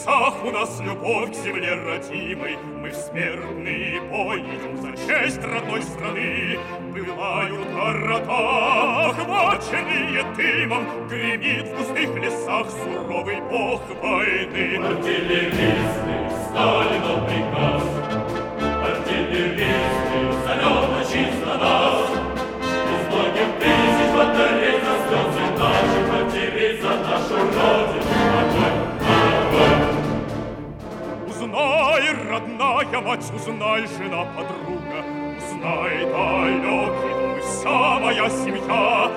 сердцах у нас любовь к земле родимой. Мы в смертный бой идем за честь родной страны. Пылают города, охваченные дымом, гремит в густых лесах суровый бог войны. Артиллеристы, Сталинов приказ, артиллеристы, залетно чисто нас. Из многих тысяч батарей за слезы наших матерей, за нашу родину. Огонь, огонь! Узнай, родная мать, узнай, жена, подруга, узнай, далекий дом и вся моя семья.